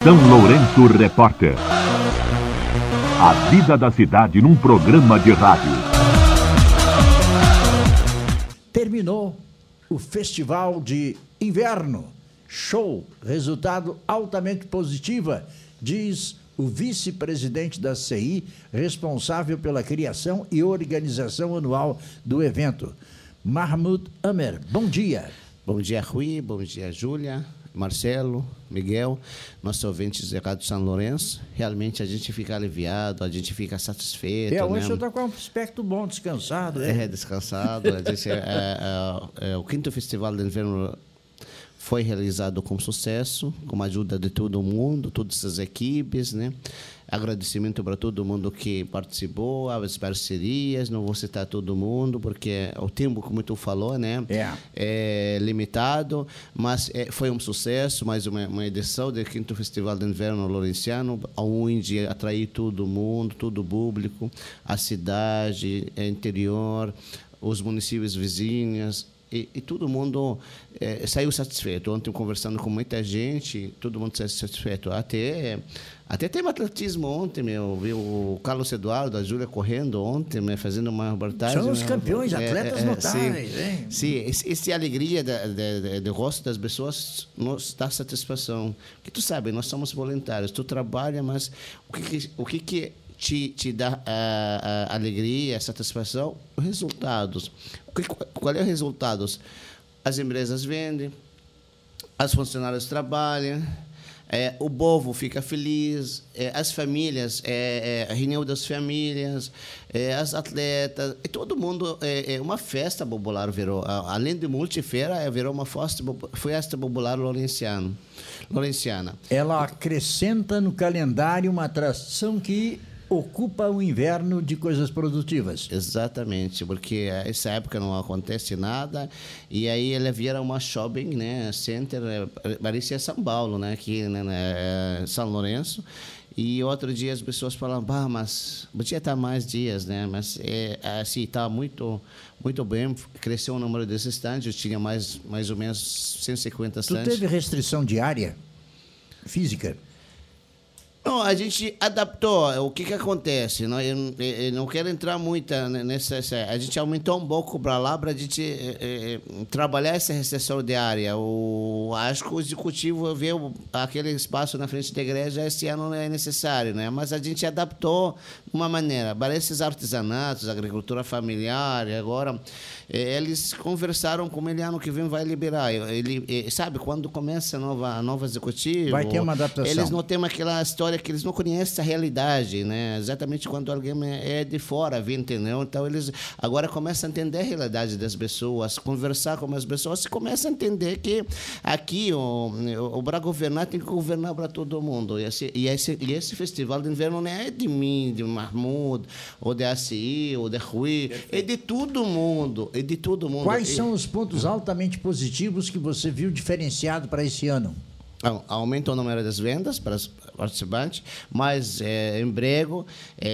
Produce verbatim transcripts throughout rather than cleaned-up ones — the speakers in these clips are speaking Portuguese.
São Lourenço Repórter. A vida da cidade num programa de rádio. Terminou o Festival de Inverno. Show, resultado altamente positivo, diz o vice-presidente da C I, responsável pela criação e organização anual do evento. Mahmoud Amer, bom dia. Bom dia, Rui, bom dia, Júlia, Marcelo, Miguel, nossos ouvintes da Rádio São Lourenço. Realmente a gente fica aliviado, a gente fica satisfeito. É, hoje né? o senhor está com um aspecto bom, descansado. É, é descansado. A gente, é, é, é, o quinto Festival de Inverno foi realizado com sucesso, com a ajuda de todo mundo, todas as equipes, né? Agradecimento para todo mundo que participou, as parcerias, não vou citar todo mundo, porque o tempo, como tu falou, né? É, é limitado, mas é, foi um sucesso, mais uma, uma edição do quinto Festival de Inverno Lourenciano, onde atraiu todo mundo, todo o público, a cidade, o interior, os municípios vizinhos. E, e todo mundo é, saiu satisfeito. Ontem, conversando com muita gente, todo mundo saiu satisfeito. Até, até tem atletismo ontem, meu. Viu o Carlos Eduardo, a Júlia correndo ontem, né, fazendo uma reportagem. São os meu, campeões, é, atletas é, notáveis. Sim, hein? sim, essa alegria da, da, da, do rosto das pessoas nos dá satisfação. Porque tu sabe, nós somos voluntários, tu trabalha, mas o que, o que, que Te, te dá a, a alegria, a satisfação? Os resultados. Qual é o resultado? As empresas vendem, as funcionários trabalham, é, o povo fica feliz, é, as famílias, é, é, a reunião das famílias, é, as atletas, e todo mundo, é, é uma festa popular virou, além de multifeira, virou uma festa, festa popular lourenciana. Lourenciana. Ela acrescenta no calendário uma atração que ocupa o inverno de coisas produtivas. Exatamente, porque essa época não acontece nada e aí ela vira uma shopping, né, center, parecia São Paulo, né, aqui, né, São Lourenço. E outro dia as pessoas falam, bah, mas podia estar mais dias, né? Mas é, assim, está muito, muito bem. Cresceu o número desses estandes, tinha mais, mais ou menos cento e cinquenta estandes. Tu teve restrição diária física? Não, a gente adaptou. O que que acontece? Não, eu, eu não quero entrar muito nessa... A gente aumentou um pouco para lá para a gente é, é, trabalhar essa restrição diária. O, acho que o executivo vê aquele espaço na frente da igreja, esse ano não é necessário, né? Mas a gente adaptou de uma maneira. Para esses artesanatos, agricultura familiar, agora, é, eles conversaram com ele, ano que vem vai liberar. Ele, é, sabe, quando começa a nova, a nova executiva... Vai ter uma adaptação. Eles não têm aquela história que eles não conhecem a realidade, né? Exatamente quando alguém é de fora, vem, entendeu? Então, eles agora começam a entender a realidade das pessoas, conversar com as pessoas e começam a entender que aqui o, o, para governar tem que governar para todo mundo. E esse, e, esse, e esse festival de inverno não é de mim, de Mahmoud, ou de A C I, ou de Rui, é de todo mundo, é de todo mundo. Quais e, são os pontos altamente positivos que você viu diferenciado para esse ano? Aumenta o número das vendas para os participantes, mais é, emprego,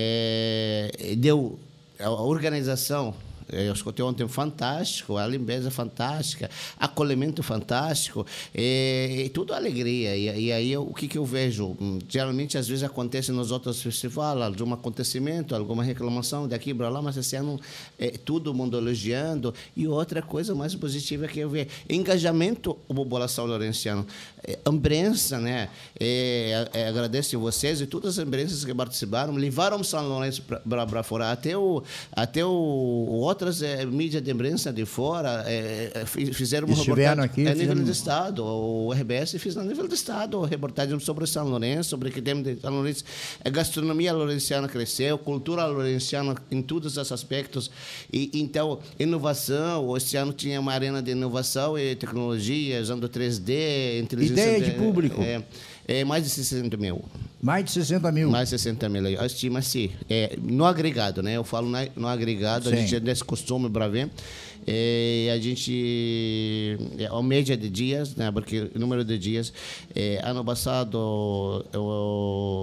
é, deu a organização. Eu escutei ontem fantástico, a limpeza fantástica, acolhimento fantástico, e, e tudo alegria. E, e aí, eu, o que, que eu vejo? Geralmente, às vezes, acontece nos outros festivais, algum acontecimento, alguma reclamação daqui para lá, mas esse ano é todo mundo elogiando. E outra coisa mais positiva que eu vejo, engajamento da população lourenciana. É, a imprensa, né? É, é, agradeço a vocês e todas as empresas que participaram, levaram São Lourenço para fora, até o, até o, o outras é, mídias de imprensa de fora é, fizeram uma Estiveram reportagem aqui, a nível fizemos... do Estado. O R B S fez a nível do Estado reportagem sobre São Lourenço, sobre o que temos de São Lourenço. A gastronomia lourenciana cresceu, a cultura lourenciana em todos os aspectos. E, então, inovação. Este ano tinha uma arena de inovação e tecnologia, usando três D, inteligência... Ideia de público. É, é mais de sessenta mil. Mais de sessenta mil. Mais de sessenta mil. A estima, sim. É, no agregado, né? Eu falo na, no agregado, sim. A gente tem esse costume para ver. É, a gente... É, a média de dias, né? Porque o número de dias... É, ano passado, eu,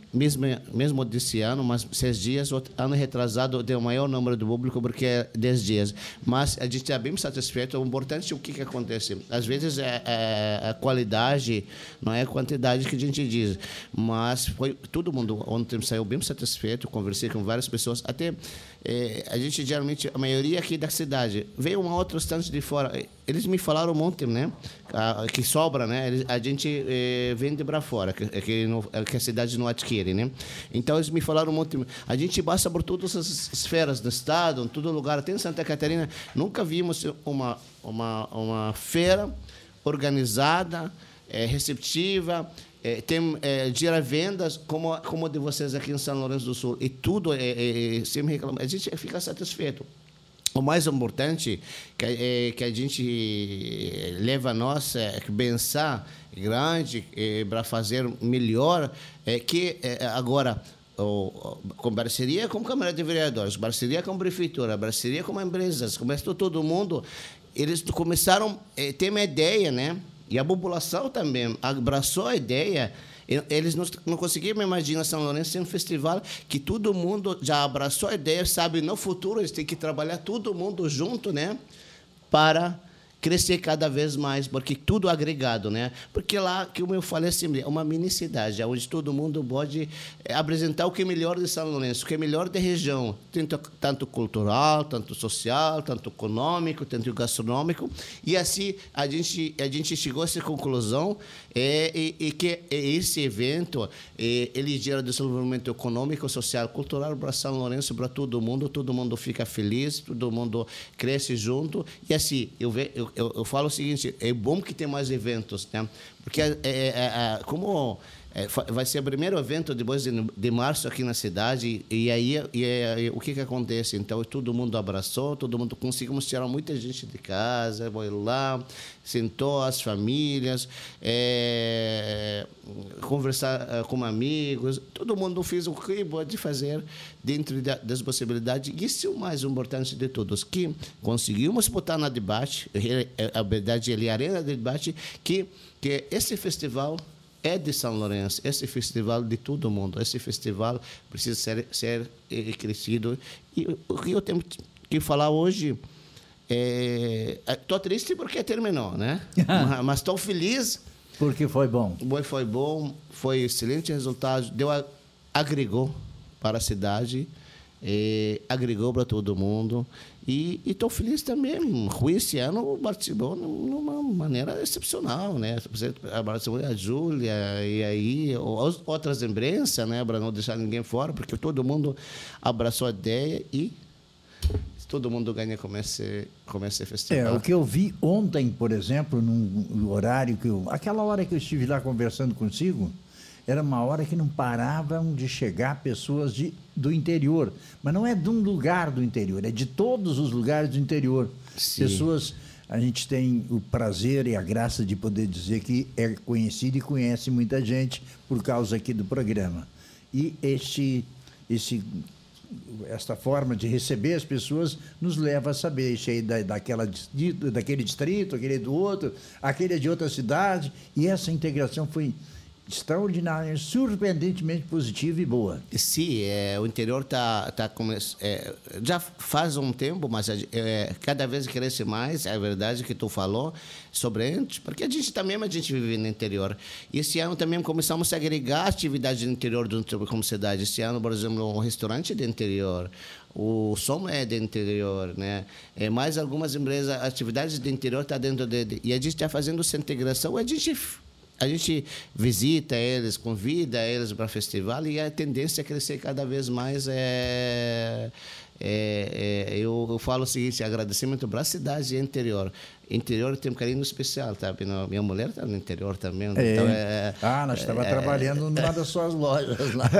mesmo, mesmo desse ano, mas seis dias, o ano retrasado deu o maior número de público porque é dez dias. Mas a gente está bem satisfeito. O importante é o que, que acontece. Às vezes é, é a qualidade, não é a quantidade que a gente diz. Mas foi todo mundo ontem saiu bem satisfeito. Conversei com várias pessoas. Até é, a gente geralmente, a maioria aqui da cidade, veio uma outra estante de fora. Eles me falaram ontem, né? Que sobra, né? A gente é, vende para fora, que, que, no, que a cidade não adquire, né? Então eles me falaram ontem, a gente passa por todas as esferas do estado, em todo lugar, até em Santa Catarina, nunca vimos uma uma uma feira organizada, é, receptiva. É, tem é, gira vendas como como a de vocês aqui em São Lourenço do Sul, e tudo é, é, é sem reclamar. A gente fica satisfeito. O mais importante que é que a gente leva a nós é pensar grande é, para fazer melhor, é que é, agora o, com parceria com Câmara de Vereadores, parceria com a Prefeitura, parceria com empresas, começou todo mundo, eles começaram a ter uma ideia, né? E a população também abraçou a ideia. Eles não, não conseguiam imaginar São Lourenço sem um festival que todo mundo já abraçou a ideia, sabe? No futuro eles têm que trabalhar todo mundo junto, né? Para crescer cada vez mais, porque tudo agregado, né? Porque lá, como eu falei assim, é uma mini cidade, onde todo mundo pode apresentar o que é melhor de São Lourenço, o que é melhor da região, tanto, tanto cultural, tanto social, tanto econômico, tanto gastronômico, e assim a gente a gente chegou a essa conclusão é, e, e que esse evento é, ele gera desenvolvimento econômico, social, cultural para São Lourenço, para todo mundo, todo mundo fica feliz, todo mundo cresce junto, e assim eu vejo eu Eu, eu falo o seguinte, é bom que tem mais eventos, né? Porque é, é, é, como é, vai ser o primeiro evento depois de, de março aqui na cidade, e aí e, e, o que que acontece? Então, todo mundo abraçou, todo mundo conseguimos tirar muita gente de casa, foi lá, sentou as famílias, é, conversar com amigos, todo mundo fez o que pode fazer dentro das possibilidades. Isso é o mais importante de todos, que conseguimos botar na debate, a verdade é a arena de debate, que, que esse festival é de São Lourenço, esse festival de todo mundo, esse festival precisa ser, ser crescido. E o que eu tenho que falar hoje, estou é, triste porque terminou, né? Mas estou feliz. Porque foi bom. Foi bom, foi excelente resultado, deu, agregou para a cidade, é, agregou para todo mundo. E estou feliz também. Rui, esse ano, participou de uma maneira excepcional, né? A Júlia e aí outras empresas, né? Para não deixar ninguém fora, porque todo mundo abraçou a ideia e todo mundo ganha com esse, com esse festival. É, o que eu vi ontem, por exemplo, num horário que eu... Aquela hora que eu estive lá conversando consigo, era uma hora que não paravam de chegar pessoas de, do interior. Mas não é de um lugar do interior, é de todos os lugares do interior. Sim. Pessoas, a gente tem o prazer e a graça de poder dizer que é conhecido e conhece muita gente por causa aqui do programa. E este, esse, esta forma de receber as pessoas nos leva a saber, isso aí da, daquela, daquele distrito, aquele do outro, aquele de outra cidade, e essa integração foi extraordinária, surpreendentemente positiva e boa. Sim, é, o interior tá, tá é, já faz um tempo, mas é, cada vez cresce mais. É verdade que tu falou sobre a gente, porque a gente também a gente vive no interior. E esse ano também começamos a agregar atividades no interior como cidade. Esse ano, por exemplo, um restaurante do interior. O som é do interior, né? É, mais algumas empresas, atividades do interior tá dentro de, de e a gente está fazendo essa integração. A gente A gente visita eles, convida eles para o festival e a tendência é crescer cada vez mais. É, é, é, eu, eu falo o seguinte, agradecimento para a cidade interior. Interior tem um carinho especial, tá? Minha mulher está no interior também. É. Então é, ah, nós estávamos é, trabalhando numa é, das suas lojas lá.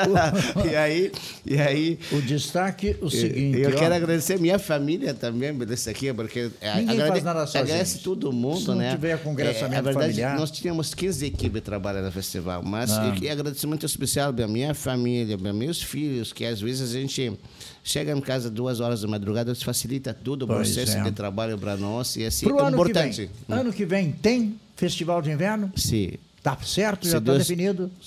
e, aí, e aí... O destaque, o seguinte... Eu ó, quero agradecer minha família também por isso aqui, porque... Ninguém agrade, faz nada sozinho. Agradece todo mundo, Se não né? tiver congressamento é, a verdade, familiar... Nós tínhamos quinze equipes trabalhando no festival, mas ah. e, e agradecimento especial para minha família, para meus filhos, que às vezes a gente chega em casa duas horas da madrugada, isso facilita tudo o processo é. de trabalho para nós, e assim, Pro é ano importante. Que vem, ano que vem tem Festival de Inverno? Sim. Tá certo? Se Já está Deus, definido? Tá.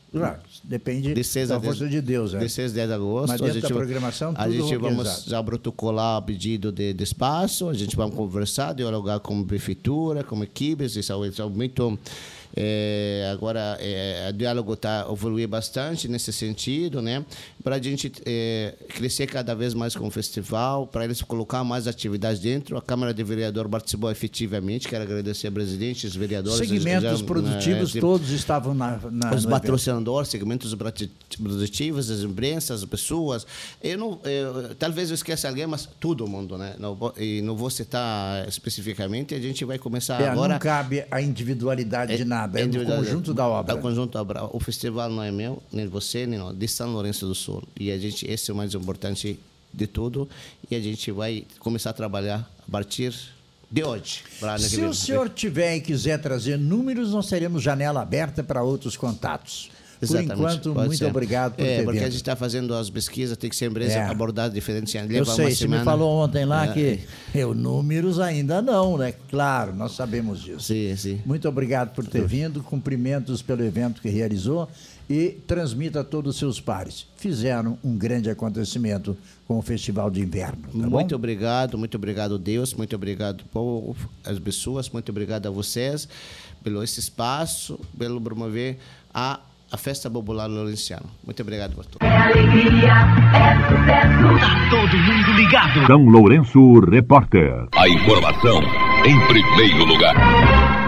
Claro, depende de seis da a força dez, de Deus. É. De seis a dez de agosto. Mas dentro a gente, da programação, tudo a gente vamos organizado. já protocolar o pedido de, de espaço, a gente vai conversar, dialogar com a prefeitura, com equipes, isso é muito... É, agora, é, o diálogo está evoluindo bastante nesse sentido, né? Para a gente é, crescer cada vez mais com o festival, para eles colocar mais atividades dentro. A Câmara de Vereadores participou efetivamente. Quero agradecer a presidente, os vereadores. Segmentos já, produtivos né, todos estavam na, na os no patrocinadores, segmentos produtivos, as imprensas, as pessoas. Eu não, eu, talvez eu esqueça alguém, mas todo mundo, né? Não, e não vou citar especificamente. A gente vai começar é, agora. Não cabe a individualidade é, de nada. É o conjunto da obra. É o conjunto da obra. O festival não é meu, nem de você, nem não, de São Lourenço do Sul. E a gente, esse é o mais importante de tudo. E a gente vai começar a trabalhar a partir de hoje. Se o senhor tiver e quiser trazer números, nós teremos janela aberta para outros contatos. Exatamente. Por enquanto, Pode muito ser. obrigado por é, ter porque vindo. a gente está fazendo as pesquisas, tem que ser empresa É. abordada diferente. Leva Eu sei, uma você semana. me falou ontem lá É. que eu, números ainda não, né? Claro, nós sabemos disso. Sim, sim. Muito obrigado por ter vindo, cumprimentos pelo evento que realizou e transmita a todos os seus pares. Fizeram um grande acontecimento com o Festival de Inverno. Tá Muito bom? obrigado, muito obrigado, Deus, muito obrigado, povo, as pessoas, muito obrigado a vocês pelo esse espaço, pelo promover a a Festa Popular Lourenciana. Muito obrigado por tudo. É alegria, é sucesso. Tá todo mundo ligado. São Lourenço Repórter. A informação em primeiro lugar.